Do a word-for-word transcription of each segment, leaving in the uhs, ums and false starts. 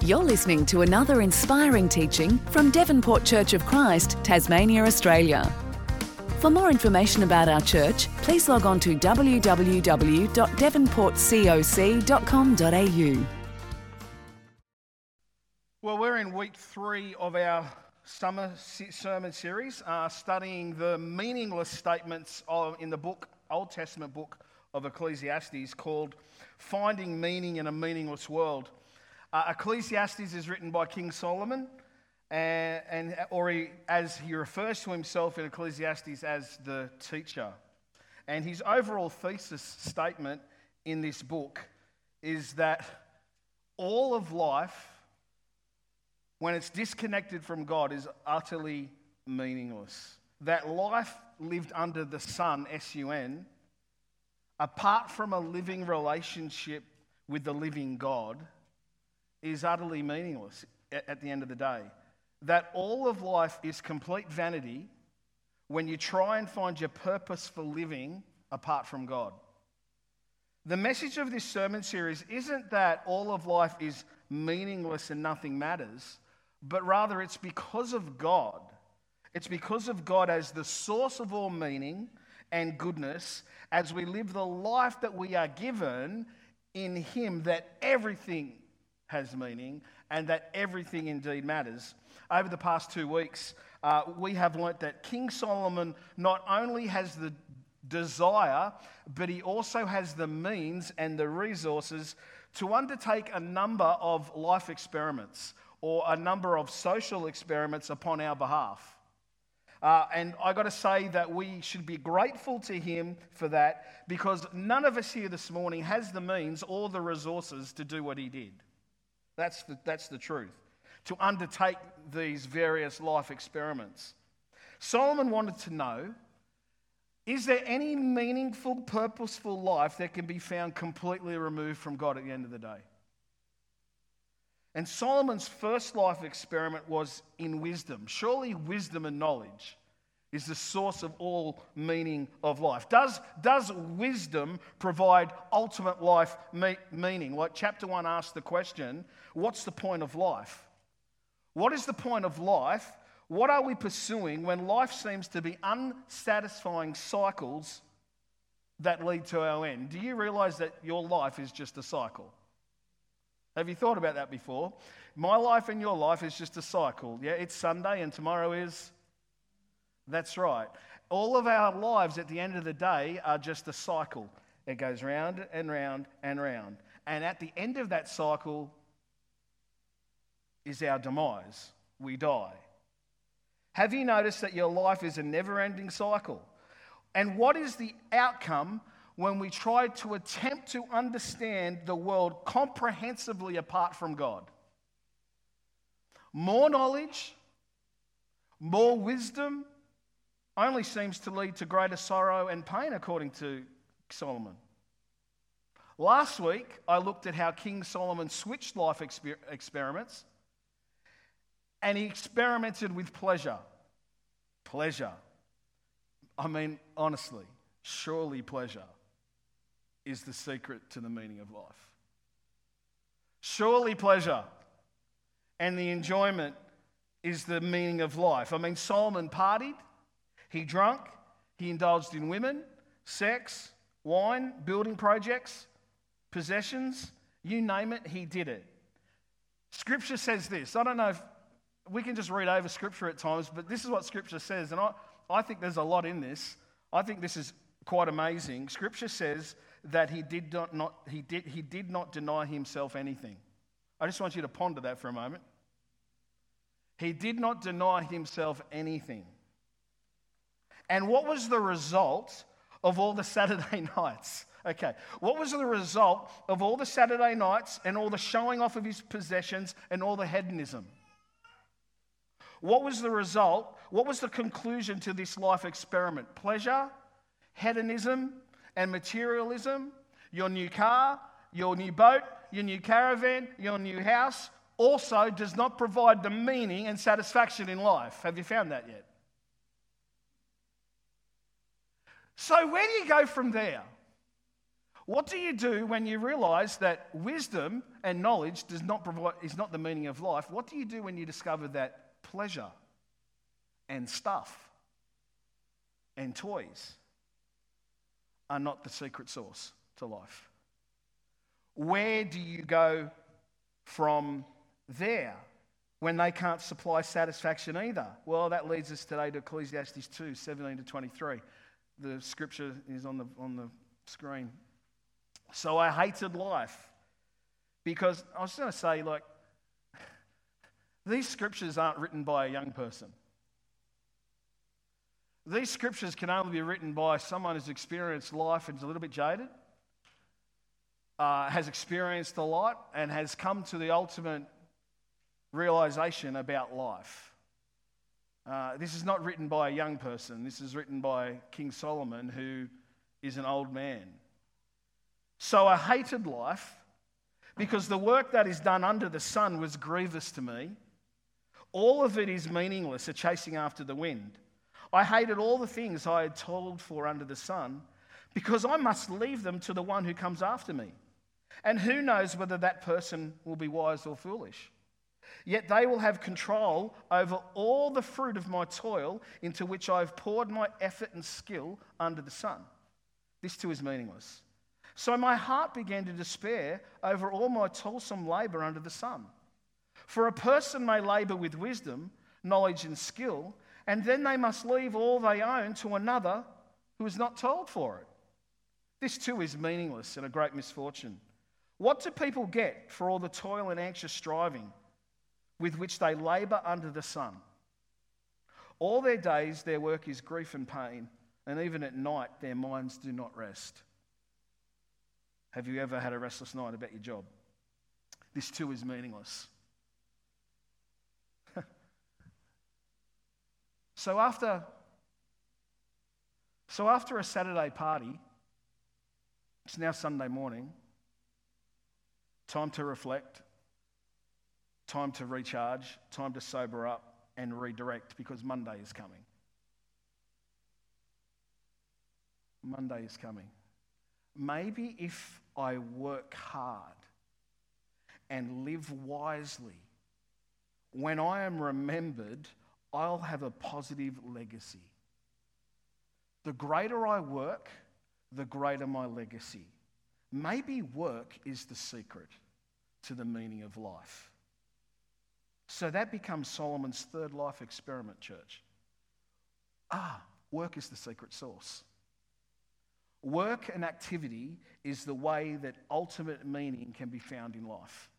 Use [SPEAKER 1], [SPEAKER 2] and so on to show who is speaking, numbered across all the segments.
[SPEAKER 1] You're listening to another inspiring teaching from Devonport Church of Christ, Tasmania, Australia. For more information about our church, please log on to w w w dot devonport coc dot com dot a u.
[SPEAKER 2] Well, we're in week three of our summer sermon series, uh, studying the meaningless statements of, in the book, Old Testament book of Ecclesiastes, called Finding Meaning in a Meaningless World. Uh, Ecclesiastes is written by King Solomon, and, and or he, as he refers to himself in Ecclesiastes as the teacher. And his overall thesis statement in this book is that all of life, when it's disconnected from God, is utterly meaningless. That life lived under the sun, S U N, apart from a living relationship with the living God, is utterly meaningless at the end of the day. That all of life is complete vanity when you try and find your purpose for living apart from God. The message of this sermon series isn't that all of life is meaningless and nothing matters, but rather it's because of God. It's because of God as the source of all meaning and goodness, as we live the life that we are given in Him, that everything has meaning and that everything indeed matters. Over the past two weeks, uh, we have learnt that King Solomon not only has the desire, but he also has the means and the resources to undertake a number of life experiments or a number of social experiments upon our behalf. Uh, and I got to say that we should be grateful to him for that, because none of us here this morning has the means or the resources to do what he did. That's the, that's the truth, to undertake these various life experiments. Solomon wanted to know, is there any meaningful, purposeful life that can be found completely removed from God at the end of the day? And Solomon's first life experiment was in wisdom. Surely wisdom and knowledge is the source of all meaning of life. Does, does wisdom provide ultimate life me- meaning? Like chapter one asks the question, what's the point of life? What is the point of life? What are we pursuing when life seems to be unsatisfying cycles that lead to our end? Do you realize that your life is just a cycle? Have you thought about that before? My life and your life is just a cycle. Yeah, it's Sunday and tomorrow is... That's right. All of our lives at the end of the day are just a cycle. It goes round and round and round. And at the end of that cycle is our demise. We die. Have you noticed that your life is a never-ending cycle? And what is the outcome when we try to attempt to understand the world comprehensively apart from God? More knowledge, more wisdom, only seems to lead to greater sorrow and pain, according to Solomon. Last week, I looked at how King Solomon switched life exper- experiments, and he experimented with pleasure. Pleasure. I mean, honestly, surely pleasure is the secret to the meaning of life. Surely pleasure and the enjoyment is the meaning of life. I mean, Solomon partied. He drank, he indulged in women, sex, wine, building projects, possessions, you name it, he did it. Scripture says this. I don't know if we can just read over Scripture at times, but this is what Scripture says, and I, I think there's a lot in this. I think this is quite amazing. Scripture says that he did not, not he did he did not deny himself anything. I just want you to ponder that for a moment. He did not deny himself anything. And what was the result of all the Saturday nights? Okay, what was the result of all the Saturday nights and all the showing off of his possessions and all the hedonism? What was the result? What was the conclusion to this life experiment? Pleasure, hedonism, and materialism. Your new car, your new boat, your new caravan, your new house also does not provide the meaning and satisfaction in life. Have you found that yet? So where do you go from there? What do you do when you realize that wisdom and knowledge does not provide, is not the meaning of life? What do you do when you discover that pleasure and stuff and toys are not the secret sauce to life? Where do you go from there when they can't supply satisfaction either? Well, that leads us today to Ecclesiastes two, seventeen to twenty-three. The scripture is on the on the screen. So I hated life because I was going to say, like, these scriptures aren't written by a young person. These scriptures can only be written by someone who's experienced life and is a little bit jaded, uh, has experienced a lot, and has come to the ultimate realization about life. Uh, this is not written by a young person. This is written by King Solomon, who is an old man. So I hated life because the work that is done under the sun was grievous to me. All of it is meaningless, a chasing after the wind. I hated all the things I had toiled for under the sun because I must leave them to the one who comes after me. And who knows whether that person will be wise or foolish. Yet they will have control over all the fruit of my toil into which I have poured my effort and skill under the sun. This too is meaningless. So my heart began to despair over all my toilsome labour under the sun. For a person may labour with wisdom, knowledge and skill, and then they must leave all they own to another who is not toiled for it. This too is meaningless and a great misfortune. What do people get for all the toil and anxious striving with which they labour under the sun? All their days their work is grief and pain, and even at night their minds do not rest. Have you ever had a restless night about your job? This too is meaningless. so after, so after a Saturday party, it's now Sunday morning, time to reflect, time to recharge, time to sober up and redirect because Monday is coming. Monday is coming. Maybe if I work hard and live wisely, when I am remembered, I'll have a positive legacy. The greater I work, the greater my legacy. Maybe work is the secret to the meaning of life. So that becomes Solomon's third life experiment, church. Ah, work is the secret sauce. Work and activity is the way that ultimate meaning can be found in life.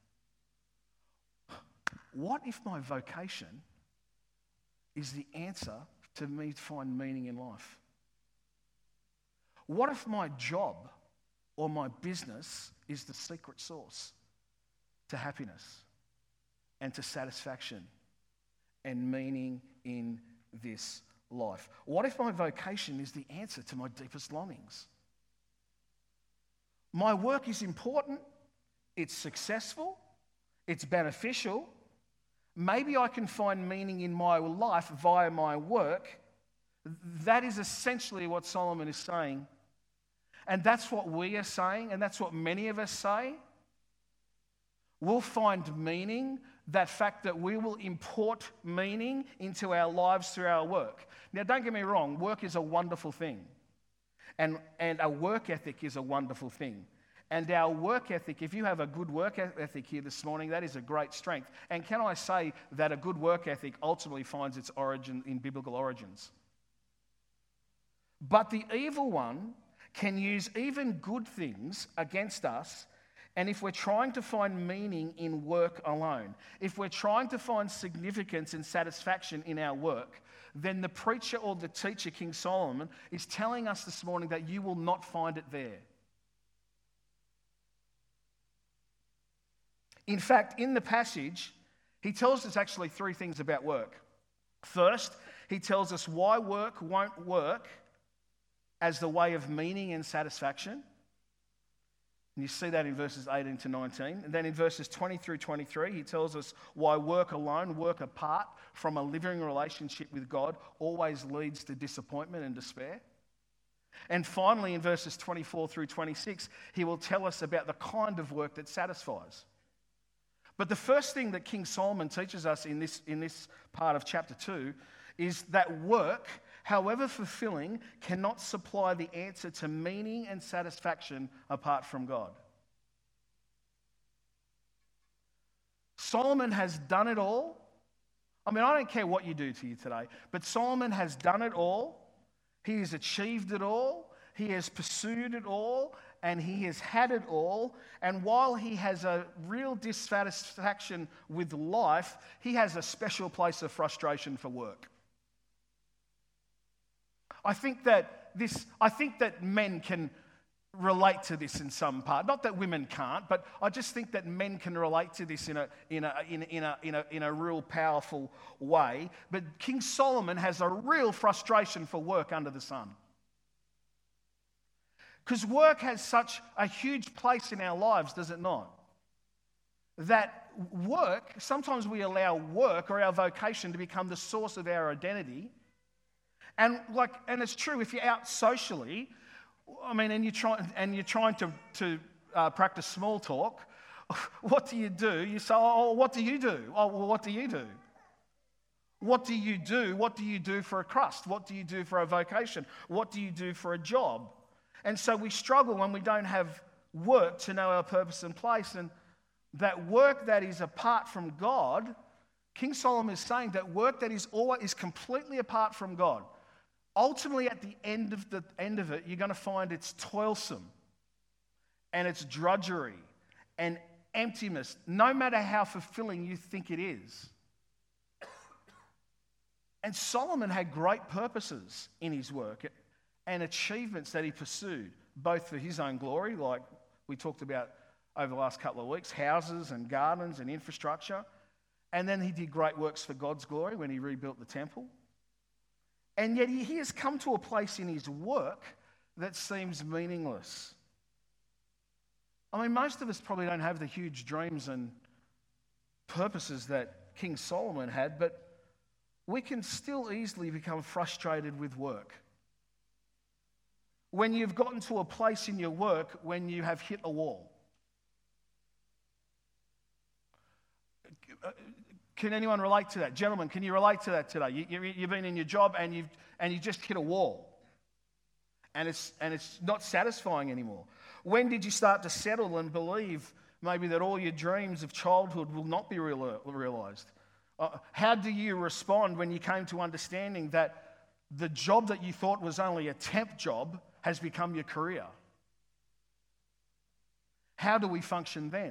[SPEAKER 2] What if my vocation is the answer to me to find meaning in life? What if my job or my business is the secret sauce to happiness and to satisfaction and meaning in this life? What if my vocation is the answer to my deepest longings? My work is important, it's successful, it's beneficial. Maybe I can find meaning in my life via my work. That is essentially what Solomon is saying. And that's what we are saying, and that's what many of us say. We'll find meaning, that fact that we will import meaning into our lives through our work. Now, don't get me wrong, work is a wonderful thing. And, and a work ethic is a wonderful thing. And our work ethic, if you have a good work ethic here this morning, that is a great strength. And can I say that a good work ethic ultimately finds its origin in biblical origins? But the evil one can use even good things against us. And if we're trying to find meaning in work alone, if we're trying to find significance and satisfaction in our work, then the preacher or the teacher, King Solomon, is telling us this morning that you will not find it there. In fact, in the passage, he tells us actually three things about work. First, he tells us why work won't work as the way of meaning and satisfaction. And you see that in verses eighteen to nineteen. And then in verses twenty through twenty-three, he tells us why work alone, work apart from a living relationship with God, always leads to disappointment and despair. And finally, in verses twenty-four through twenty-six, he will tell us about the kind of work that satisfies. But the first thing that King Solomon teaches us in this, in this part of chapter two is that work, however fulfilling, cannot supply the answer to meaning and satisfaction apart from God. Solomon has done it all. I mean, I don't care what you do to you today, but Solomon has done it all. He has achieved it all. He has pursued it all. And he has had it all. And while he has a real dissatisfaction with life, he has a special place of frustration for work. I think that this, I think that men can relate to this in some part. Not that women can't, but I just think that men can relate to this in a in a in a in a in a, in a real powerful way. But King Solomon has a real frustration for work under the sun. Because work has such a huge place in our lives, does it not? That work, sometimes we allow work or our vocation to become the source of our identity. And like, and it's true, if you're out socially, I mean, and you're trying and you're trying to to uh, practice small talk, what do you do? You say, "Oh, what do you do? Oh, well, what do you do? What do you do? What do you do for a crust? What do you do for a vocation? What do you do for a job?" And so we struggle when we don't have work to know our purpose and place. And that work that is apart from God, King Solomon is saying that work that is always is completely apart from God. Ultimately, at the end of the end of it, you're going to find it's toilsome and it's drudgery and emptiness, no matter how fulfilling you think it is. And Solomon had great purposes in his work and achievements that he pursued, both for his own glory, like we talked about over the last couple of weeks, houses and gardens and infrastructure. And then he did great works for God's glory when he rebuilt the temple. And yet he has come to a place in his work that seems meaningless. I mean, most of us probably don't have the huge dreams and purposes that King Solomon had, but we can still easily become frustrated with work. When you've gotten to a place in your work when you have hit a wall. Can anyone relate to that? Gentlemen, can you relate to that today? You, you, you've been in your job and you've, and you just hit a wall. And it's, and it's not satisfying anymore. When did you start to settle and believe maybe that all your dreams of childhood will not be real, realized? Uh, how do you respond when you came to understanding that the job that you thought was only a temp job has become your career? How do we function then?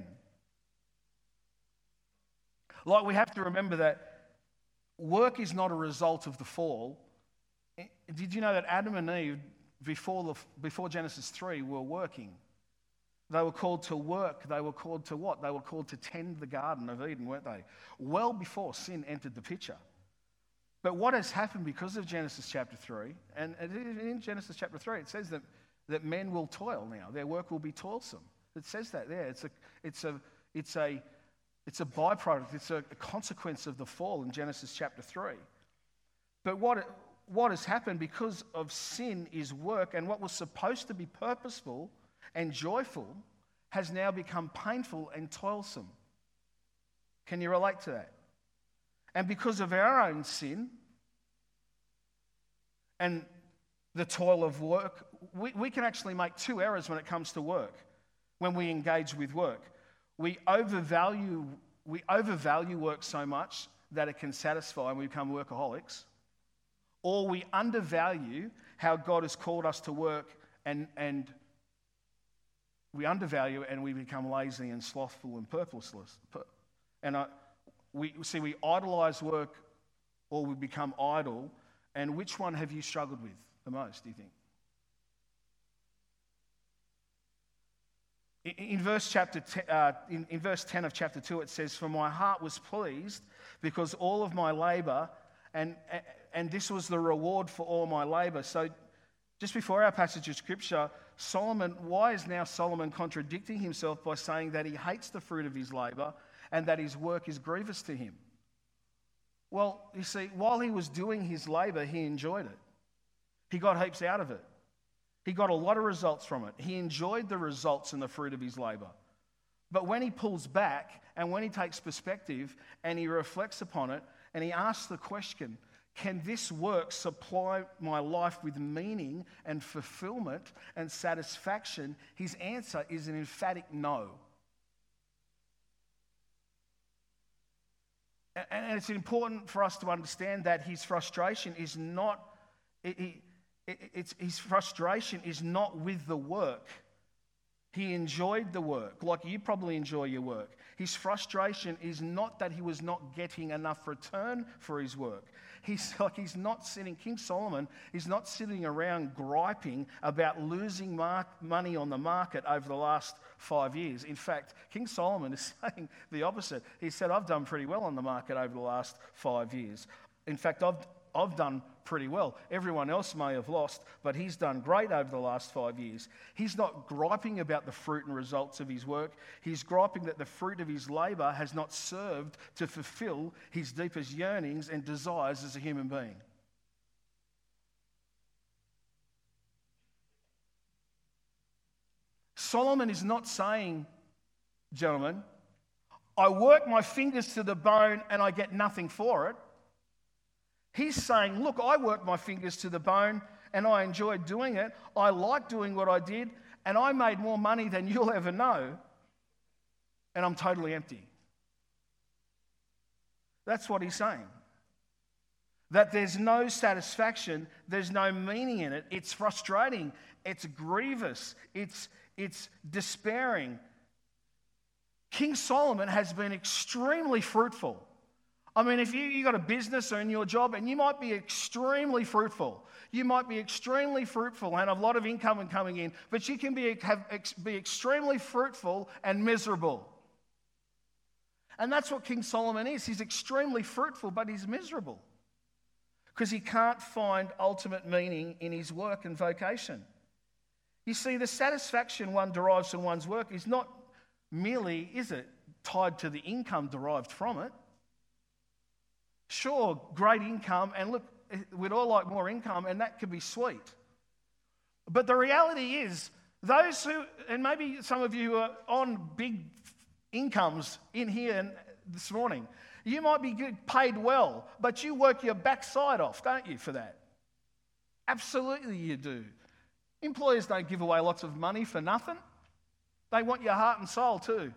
[SPEAKER 2] Like, we have to remember that work is not a result of the fall. Did you know that Adam and Eve, before, the, before Genesis three, were working? They were called to work. They were called to what? They were called to tend the Garden of Eden, weren't they? Well before sin entered the picture. But what has happened because of Genesis chapter three, and in Genesis chapter three, it says that, that men will toil now. Their work will be toilsome. It says that there. It's a, it's a, it's a, it's a byproduct. It's a consequence of the fall in Genesis chapter three. But what, what has happened because of sin is work, and what was supposed to be purposeful and joyful has now become painful and toilsome. Can you relate to that? And because of our own sin and the toil of work, we, we can actually make two errors when it comes to work, when we engage with work. We overvalue, we overvalue work so much that it can satisfy and we become workaholics, or we undervalue how God has called us to work and, and we undervalue it and we become lazy and slothful and purposeless. And I, we see we idolize work or we become idle. And which one have you struggled with the most, do you think? In, in, verse chapter te, uh, in, in verse ten of chapter two, it says, "For my heart was pleased because all of my labor, and, and this was the reward for all my labor." So just before our passage of scripture, Solomon, why is now Solomon contradicting himself by saying that he hates the fruit of his labor and that his work is grievous to him? Well, you see, while he was doing his labor, he enjoyed it. He got heaps out of it. He got a lot of results from it. He enjoyed the results and the fruit of his labour. But when he pulls back and when he takes perspective and he reflects upon it and he asks the question, can this work supply my life with meaning and fulfillment and satisfaction? His answer is an emphatic no. And it's important for us to understand that his frustration is not, it, it, it's, his frustration is not with the work. He enjoyed the work, like you probably enjoy your work. His frustration is not that he was not getting enough return for his work. He's like he's not sitting, King Solomon is not sitting around griping about losing mark, money on the market over the last five years. In fact, King Solomon is saying the opposite. He said, I've done pretty well on the market over the last five years. In fact, I've I've done pretty well. Everyone else may have lost, but he's done great over the last five years. He's not griping about the fruit and results of his work. He's griping that the fruit of his labour has not served to fulfill his deepest yearnings and desires as a human being. Solomon is not saying, gentlemen, I work my fingers to the bone and I get nothing for it. He's saying, look, I worked my fingers to the bone and I enjoyed doing it. I like doing what I did and I made more money than you'll ever know and I'm totally empty. That's what he's saying. That there's no satisfaction, there's no meaning in it. It's frustrating, it's grievous, it's, it's despairing. King Solomon has been extremely fruitful. I mean, if you, you got a business or in your job and you might be extremely fruitful, you might be extremely fruitful and have a lot of income coming in, but you can be, have, be extremely fruitful and miserable. And that's what King Solomon is. He's extremely fruitful, but he's miserable because he can't find ultimate meaning in his work and vocation. You see, the satisfaction one derives from one's work is not merely, is it, tied to the income derived from it. Sure, great income, and look, we'd all like more income, and that could be sweet. But the reality is, those who, and maybe some of you are on big incomes in here this morning, you might be paid well, but you work your backside off, don't you, for that? Absolutely you do. Employers don't give away lots of money for nothing. They want your heart and soul too.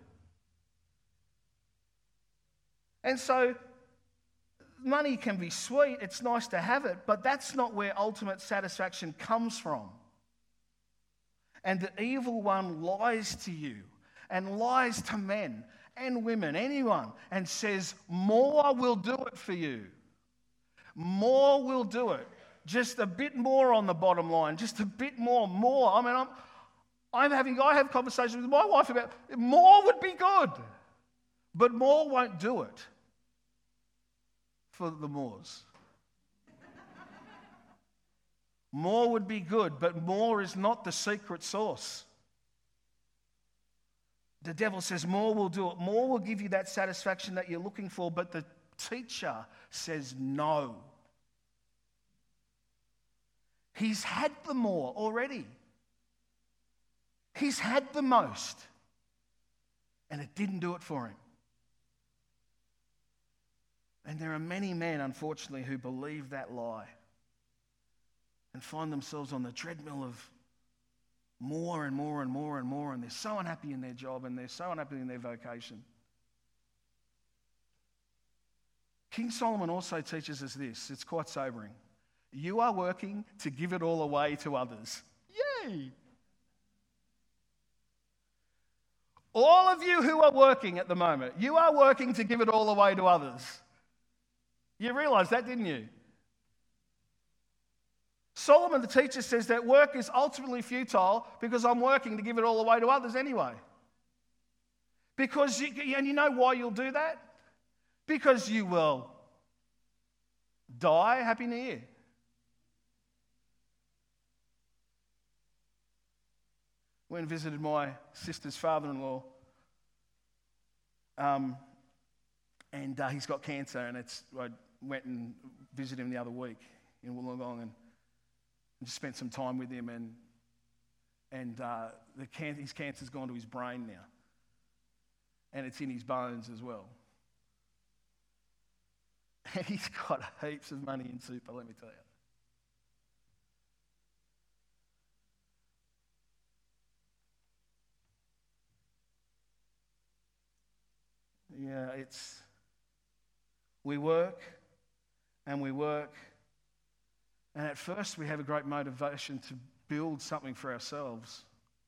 [SPEAKER 2] And so, money can be sweet, it's nice to have it, but that's not where ultimate satisfaction comes from. And the evil one lies to you and lies to men and women, anyone, and says, more will do it for you. More will do it. Just a bit more on the bottom line, just a bit more, more. I mean, I'm, I'm having, I have conversations with my wife about more would be good, but more won't do it. For the mores. More would be good, but more is not the secret sauce. The devil says more will do it. More will give you that satisfaction that you're looking for, but the teacher says no. He's had the more already. He's had the most, and it didn't do it for him. And there are many men, unfortunately, who believe that lie and find themselves on the treadmill of more and more and more and more, and they're so unhappy in their job and they're so unhappy in their vocation. King Solomon also teaches us this. It's quite sobering. You are working to give it all away to others. Yay! All of you who are working at the moment, you are working to give it all away to others. You realised that, didn't you? Solomon, the teacher, says that work is ultimately futile because I'm working to give it all away to others anyway. Because, you, and you know why you'll do that? Because you will die. Happy New Year. Went and visited my sister's father-in-law. Um, and uh, he's got cancer, and it's, I went and visited him the other week in Wollongong and just spent some time with him. And And uh, the can- his cancer's gone to his brain now. And it's in his bones as well. And he's got heaps of money in super, let me tell you. Yeah, it's, we work and we work, and at first we have a great motivation to build something for ourselves.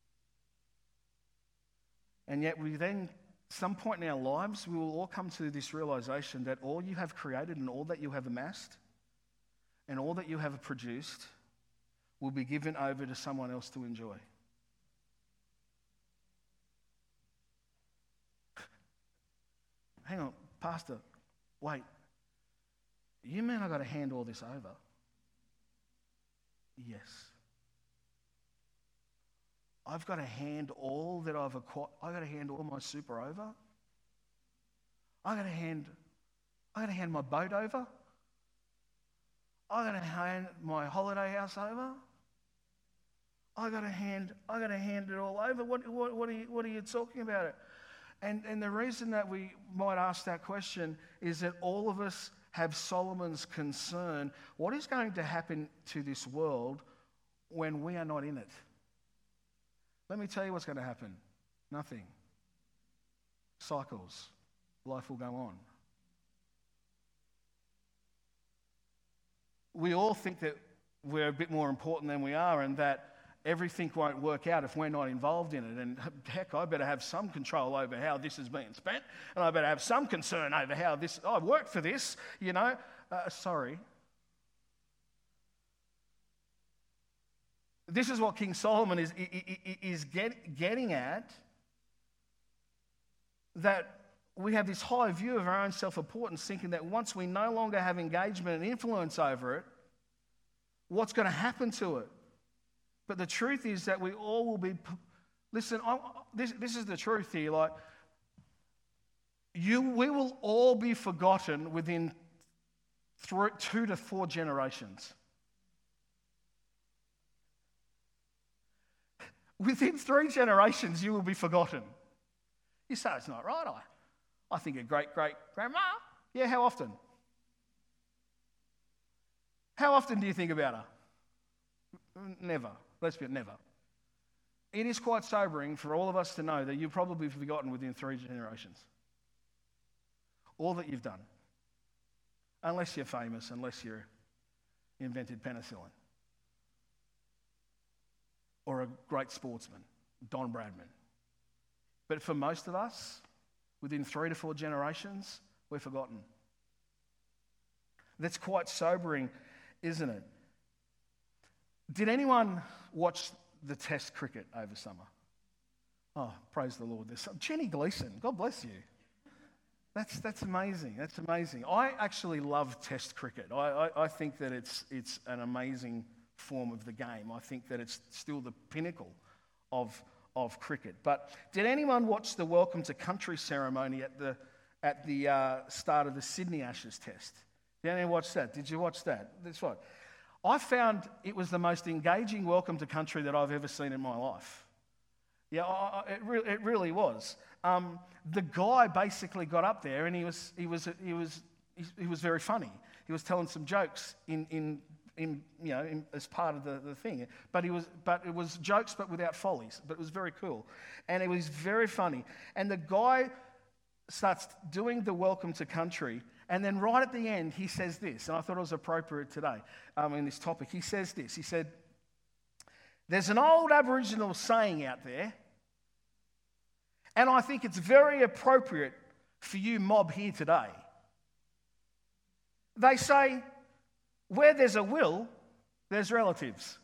[SPEAKER 2] And yet we then, some point in our lives, we will all come to this realization that all you have created and all that you have amassed and all that you have produced will be given over to someone else to enjoy. Hang on, Pastor, wait. You mean I got to hand all this over? Yes. I've got to hand all that I've acquired. I've got to hand all my super over. I've got to hand, I've got to hand my boat over. I've got to hand my holiday house over. I've got to hand, I've got to hand it all over. What, what, what, are, you, what are you talking about? It? And, and the reason that we might ask that question is that all of us have Solomon's concern. What is going to happen to this world when we are not in it? Let me tell you what's going to happen. Nothing. Cycles. Life will go on. We all think that we're a bit more important than we are and that everything won't work out if we're not involved in it. And heck, I better have some control over how this is being spent, and I better have some concern over how this, oh, I've worked for this, you know. Uh, sorry. This is what King Solomon is, is get, getting at, that we have this high view of our own self-importance, thinking that once we no longer have engagement and influence over it, what's going to happen to it? But the truth is that we all will be, listen, I, this, this is the truth here, like, you, we will all be forgotten within three, two to four generations. Within three generations, you will be forgotten. You say, it's not right. I, I think a great-great-grandma. Yeah, how often? How often do you think about her? Never. Let's be never. It is quite sobering for all of us to know that you've probably forgotten within three generations. All that you've done. Unless you're famous, unless you invented penicillin. Or a great sportsman, Don Bradman. But for most of us, within three to four generations, we're forgotten. That's quite sobering, isn't it? Did anyone watch the Test cricket over summer? Oh, praise the Lord. There's some, Jenny Gleeson, God bless you. That's that's amazing. That's amazing. I actually love Test cricket. I, I, I think that it's it's an amazing form of the game. I think that it's still the pinnacle of, of cricket. But did anyone watch the Welcome to Country ceremony at the at the uh, start of the Sydney Ashes Test? Did anyone watch that? Did you watch that? That's right. I found it was the most engaging welcome to country that I've ever seen in my life. Yeah, I, I, it, re- it really was. Um, the guy basically got up there and he was he was he was he, he was very funny. He was telling some jokes in in. In, you know, in, as part of the, the thing, but he was, but it was jokes, but without follies. But it was very cool, and it was very funny. And the guy starts doing the welcome to country, and then right at the end, he says this, and I thought it was appropriate today um, in this topic. He says this. He said, "There's an old Aboriginal saying out there, and I think it's very appropriate for you mob here today. They say, where there's a will, there's relatives."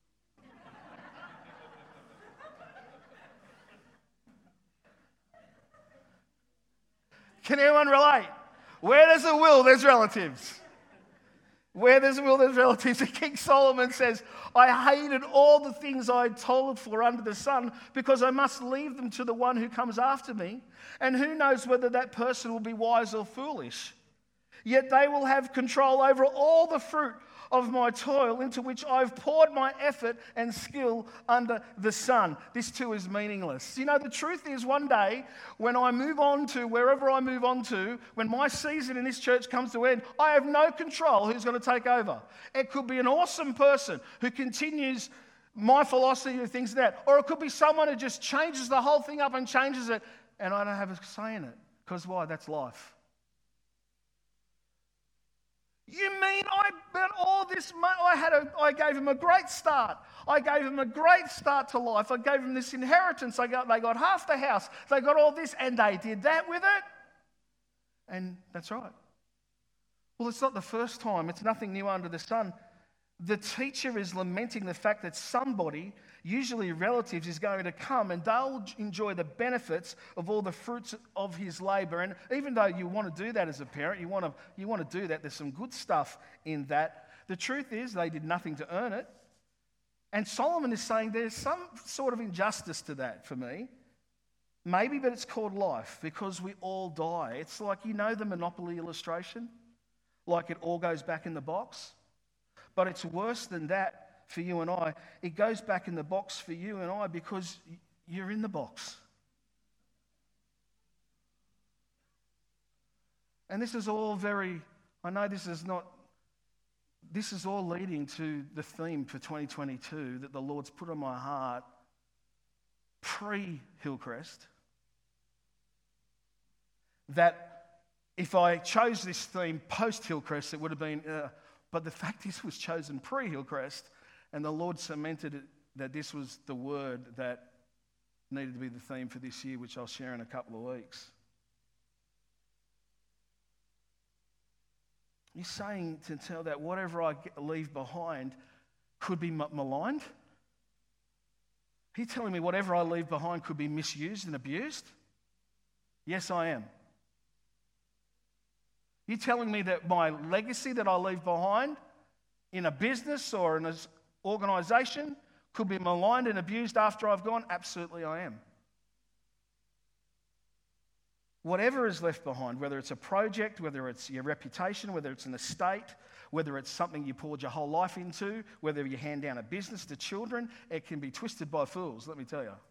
[SPEAKER 2] Can anyone relate? Where there's a will, there's relatives. Where there's a will, there's relatives. And King Solomon says, I hated all the things I had toiled for under the sun because I must leave them to the one who comes after me. And who knows whether that person will be wise or foolish. Yet they will have control over all the fruit of my toil into which I've poured my effort and skill under the sun. This too is meaningless. You know, the truth is one day when I move on to wherever I move on to, when my season in this church comes to end, I have no control who's going to take over. It could be an awesome person who continues my philosophy of things like that, or it could be someone who just changes the whole thing up and changes it, and I don't have a say in it. Because why? That's life. You mean I bet all this money? I had a, I gave him a great start. I gave him a great start to life. I gave him this inheritance. I got, they got half the house. They got all this, and they did that with it. And that's right. Well, it's not the first time. It's nothing new under the sun. The teacher is lamenting the fact that somebody, usually relatives, is going to come and they'll enjoy the benefits of all the fruits of his labour. And even though you want to do that as a parent, you want to, you want to do that, there's some good stuff in that. The truth is they did nothing to earn it. And Solomon is saying there's some sort of injustice to that for me. Maybe, but it's called life because we all die. It's like, you know the Monopoly illustration? Like it all goes back in the box. But it's worse than that for you and I. It goes back in the box for you and I because you're in the box. And this is all very, I know this is not, this is all leading to the theme for twenty twenty-two that the Lord's put on my heart pre-Hillcrest. That if I chose this theme post-Hillcrest, it would have been... Uh, But the fact is, it was chosen pre-Hillcrest, and the Lord cemented it, that this was the word that needed to be the theme for this year, which I'll share in a couple of weeks. He's saying to tell that whatever I leave behind could be maligned. He's telling me whatever I leave behind could be misused and abused. Yes, I am. You're telling me that my legacy that I leave behind in a business or in an organisation could be maligned and abused after I've gone? Absolutely I am. Whatever is left behind, whether it's a project, whether it's your reputation, whether it's an estate, whether it's something you poured your whole life into, whether you hand down a business to children, it can be twisted by fools, let me tell you.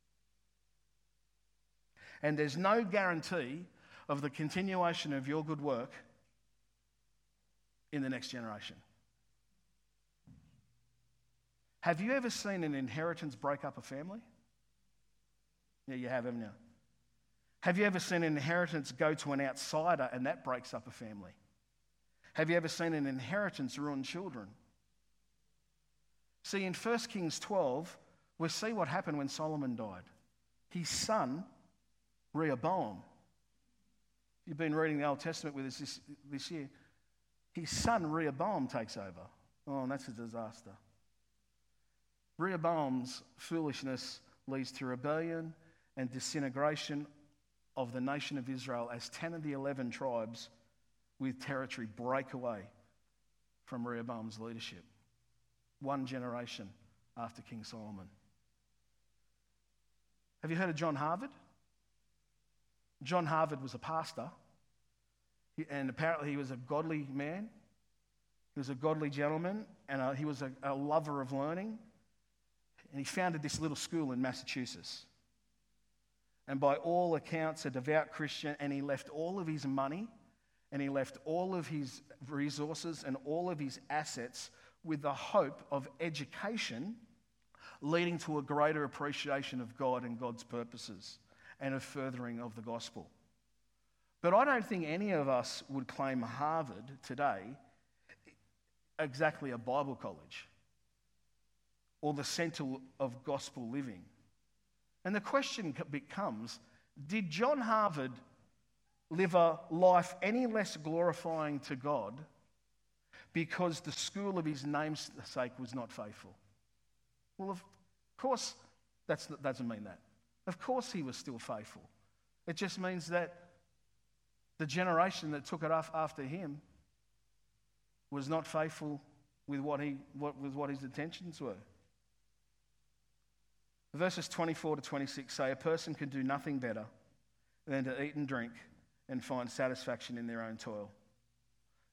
[SPEAKER 2] And there's no guarantee of the continuation of your good work in the next generation. Have you ever seen an inheritance break up a family? Yeah, you have, haven't you? Have you ever seen an inheritance go to an outsider and that breaks up a family? Have you ever seen an inheritance ruin children? See, in First Kings twelve, we see what happened when Solomon died. His son, Rehoboam, you've been reading the Old Testament with us this, this year. His son Rehoboam takes over. Oh, and that's a disaster. Rehoboam's foolishness leads to rebellion and disintegration of the nation of Israel as ten of the eleven tribes with territory break away from Rehoboam's leadership. One generation after King Solomon. Have you heard of John Harvard? John Harvard was a pastor, and apparently he was a godly man. He was a godly gentleman, and a, he was a, a lover of learning. And he founded this little school in Massachusetts. And by all accounts, a devout Christian, and he left all of his money, and he left all of his resources and all of his assets with the hope of education leading to a greater appreciation of God and God's purposes and a furthering of the gospel. But I don't think any of us would claim Harvard today exactly a Bible college or the centre of gospel living. And the question becomes, did John Harvard live a life any less glorifying to God because the school of his namesake was not faithful? Well, of course, that doesn't mean that. Of course he was still faithful. It just means that the generation that took it off after him was not faithful with what he what with what his intentions were. Verses twenty-four to twenty-six say, a person can do nothing better than to eat and drink and find satisfaction in their own toil.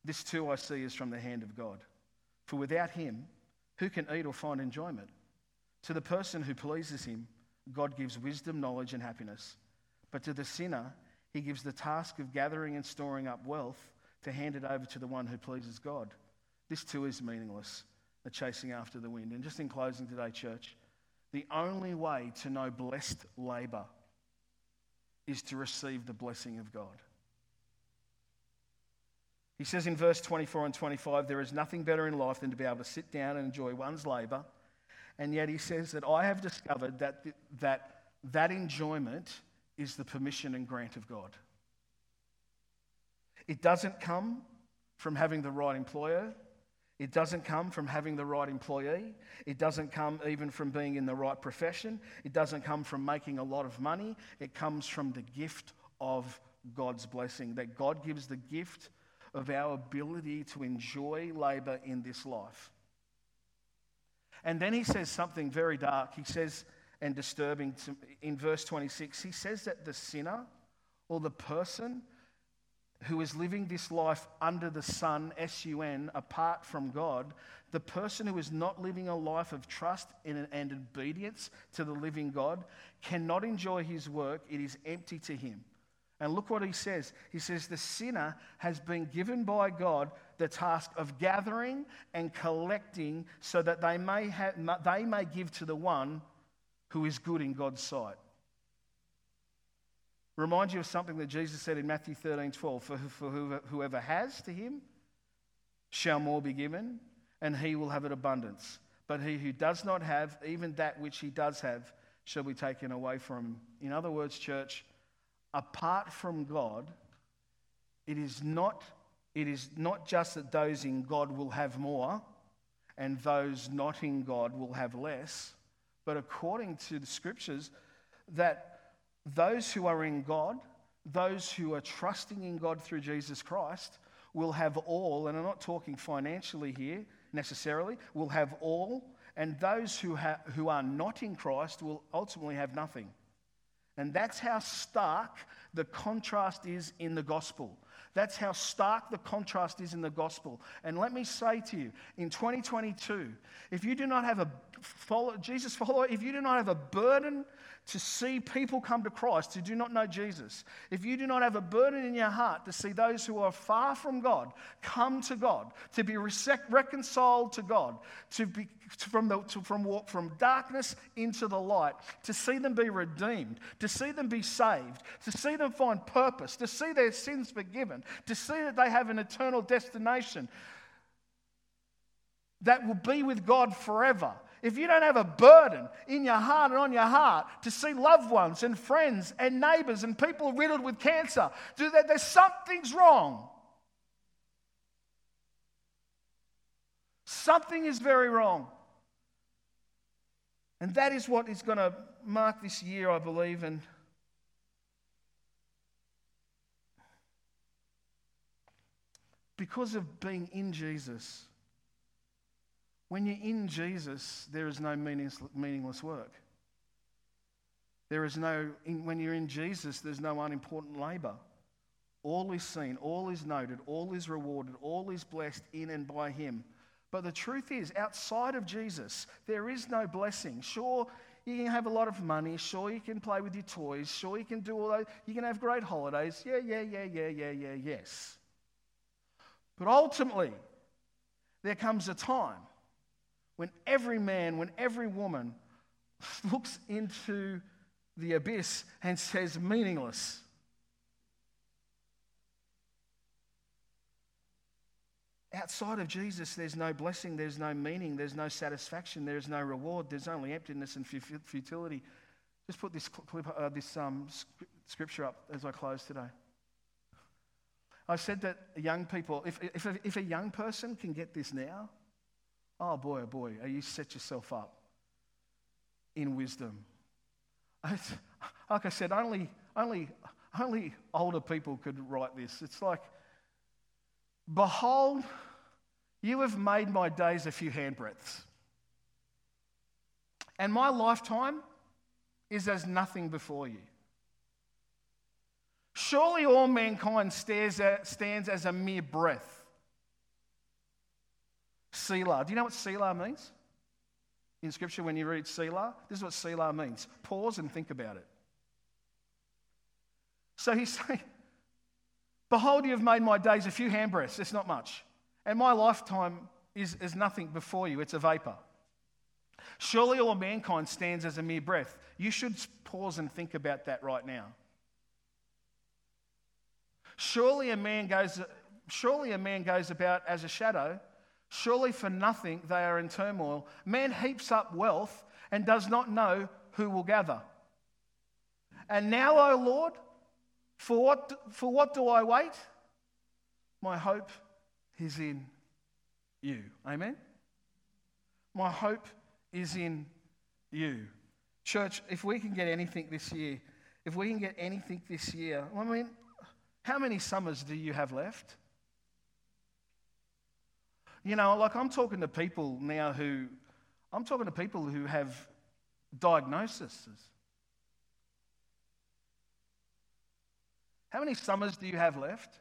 [SPEAKER 2] This too I see is from the hand of God. For without him, who can eat or find enjoyment? To the person who pleases him, God gives wisdom, knowledge, and happiness. But to the sinner, he gives the task of gathering and storing up wealth to hand it over to the one who pleases God. This too is meaningless, the chasing after the wind. And just in closing today, church, the only way to know blessed labour is to receive the blessing of God. He says in verse twenty-four and twenty-five, there is nothing better in life than to be able to sit down and enjoy one's labour. And yet he says that I have discovered that that, that enjoyment is the permission and grant of God. It doesn't come from having the right employer. It doesn't come from having the right employee. It doesn't come even from being in the right profession. It doesn't come from making a lot of money. It comes from the gift of God's blessing, that God gives the gift of our ability to enjoy labour in this life. And then he says something very dark. He says, and disturbing to, in verse twenty-six, he says that the sinner or the person who is living this life under the sun, S U N, apart from God, the person who is not living a life of trust and obedience to the living God, cannot enjoy his work. It is empty to him. And look what he says. He says the sinner has been given by God the task of gathering and collecting so that they may have, they may give to the one who is good in God's sight. Remind you of something that Jesus said in Matthew thirteen twelve. For, for whoever has to him shall more be given, and he will have an abundance. But he who does not have, even that which he does have, shall be taken away from him. In other words, church, apart from God, it is not, it is not just that those in God will have more and those not in God will have less, but according to the scriptures, that those who are in God, those who are trusting in God through Jesus Christ, will have all, and I'm not talking financially here necessarily, will have all, and those who, ha- who are not in Christ will ultimately have nothing. And that's how stark the contrast is in the gospel. That's how stark the contrast is in the gospel. And let me say to you, in twenty twenty-two, if you do not have a follow, Jesus follower, if you do not have a burden to see people come to Christ who do not know Jesus, if you do not have a burden in your heart to see those who are far from God come to God, to be reconciled to God, to be from the to, from walk from darkness into the light, to see them be redeemed, to see them be saved, to see them find purpose, to see their sins forgiven, to see that they have an eternal destination that will be with God forever. If you don't have a burden in your heart and on your heart to see loved ones and friends and neighbours and people riddled with cancer, do that, there's something's wrong. Something is very wrong. And that is what is going to mark this year, I believe. And because of being in Jesus, when you're in Jesus, there is no meaningless, meaningless work. There is no, in, when you're in Jesus, there's no unimportant labour. All is seen, all is noted, all is rewarded, all is blessed in and by him. But the truth is, outside of Jesus, there is no blessing. Sure, you can have a lot of money. Sure, you can play with your toys. Sure, you can do all that. You can have great holidays. Yeah, yeah, yeah, yeah, yeah, yeah, yes. But ultimately, there comes a time when every man, when every woman looks into the abyss and says, meaningless. Outside of Jesus, there's no blessing, there's no meaning, there's no satisfaction, there's no reward, there's only emptiness and futility. Just put this clip, uh, this um, scripture up as I close today. I said that young people, if, if, if a young person can get this now, oh boy, oh boy, you set yourself up in wisdom. Like I said, only, only, only older people could write this. It's like, behold, you have made my days a few handbreadths, and my lifetime is as nothing before you. Surely all mankind stares at, stands as a mere breath. Selah. Do you know what Selah means? In Scripture, when you read Selah, this is what Selah means. Pause and think about it. So he's saying, behold, you have made my days a few handbreadths. It's not much. And my lifetime is, is nothing before you. It's a vapor. Surely all mankind stands as a mere breath. You should pause and think about that right now. Surely a man goes, surely a man goes about as a shadow. Surely for nothing they are in turmoil. Man heaps up wealth and does not know who will gather. And now, O Lord, for what, for what do I wait? My hope is in you. Amen? My hope is in you. Church, if we can get anything this year, if we can get anything this year, I mean, how many summers do you have left? You know, like I'm talking to people now who, I'm talking to people who have diagnoses. How many summers do you have left?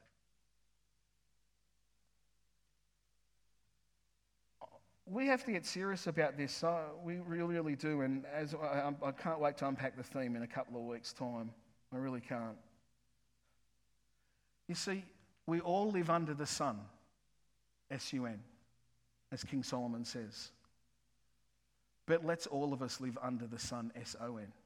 [SPEAKER 2] We have to get serious about this. Uh, we really, really do. And as I, I can't wait to unpack the theme in a couple of weeks' time. I really can't. You see, we all live under the sun, S U N, as King Solomon says. But let's all of us live under the sun, S O N.